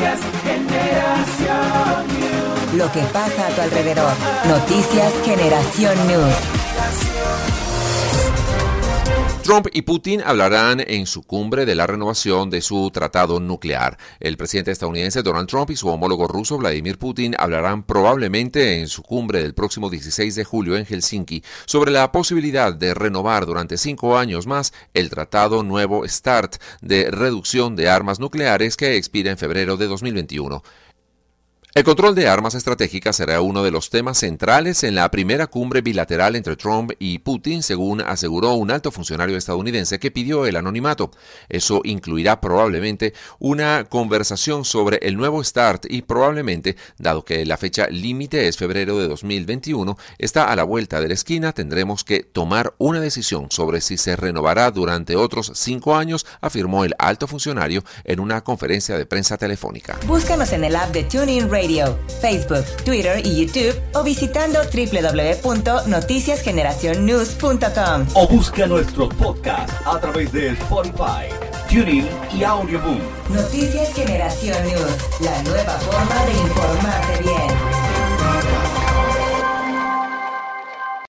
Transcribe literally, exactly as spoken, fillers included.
Noticias Generación News. Lo que pasa a tu alrededor. Noticias Generación News. Trump y Putin hablarán en su cumbre de la renovación de su tratado nuclear. El presidente estadounidense Donald Trump y su homólogo ruso Vladimir Putin hablarán probablemente en su cumbre del próximo dieciséis de julio en Helsinki sobre la posibilidad de renovar durante cinco años más el tratado nuevo START de reducción de armas nucleares que expira en febrero de dos mil veintiuno. El control de armas estratégicas será uno de los temas centrales en la primera cumbre bilateral entre Trump y Putin, según aseguró un alto funcionario estadounidense que pidió el anonimato. Eso incluirá probablemente una conversación sobre el nuevo START y probablemente, dado que la fecha límite es febrero de dos mil veintiuno, está a la vuelta de la esquina, tendremos que tomar una decisión sobre si se renovará durante otros cinco años, afirmó el alto funcionario en una conferencia de prensa telefónica. Búscanos en el app de TuneIn Radio, Facebook, Twitter y YouTube o visitando doble u doble u doble u punto noticias generación news punto com. O busca nuestros podcasts a través de Spotify, TuneIn y Audioboom. Noticias Generación News, la nueva forma de informarte bien.